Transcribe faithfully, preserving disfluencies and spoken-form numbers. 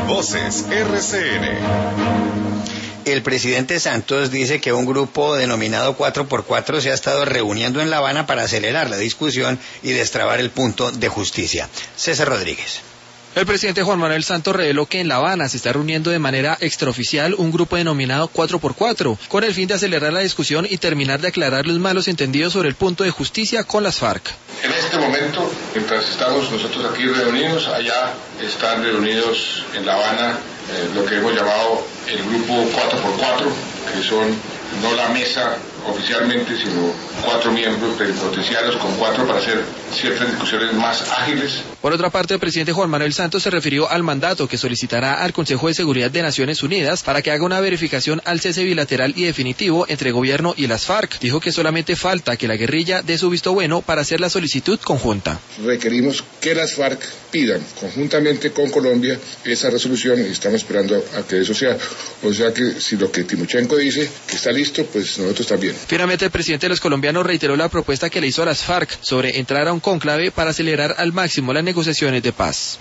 Voces R C N. El presidente Santos dice que un grupo denominado cuatro por cuatro se ha estado reuniendo en La Habana para acelerar la discusión y destrabar el punto de justicia. César Rodríguez. El presidente Juan Manuel Santos reveló que en La Habana se está reuniendo de manera extraoficial un grupo denominado cuatro por cuatro, con el fin de acelerar la discusión y terminar de aclarar los malos entendidos sobre el punto de justicia con las FARC. En este momento, mientras estamos nosotros aquí reunidos, allá están reunidos en La Habana eh, lo que hemos llamado el grupo cuatro por cuatro, que son no la mesa oficialmente, sino cuatro miembros plenipotenciarios con cuatro para hacer ciertas discusiones más ágiles. Por otra parte, el presidente Juan Manuel Santos se refirió al mandato que solicitará al Consejo de Seguridad de Naciones Unidas para que haga una verificación al cese bilateral y definitivo entre gobierno y las FARC. Dijo que solamente falta que la guerrilla dé su visto bueno para hacer la solicitud conjunta. Requerimos que las FARC pidan conjuntamente con Colombia esa resolución y estamos esperando a que eso sea. O sea que si lo que Timochenko dice que está listo, pues nosotros también. Finalmente, el presidente de los colombianos reiteró la propuesta que le hizo a las FARC sobre entrar a un cónclave para acelerar al máximo las negociaciones de paz.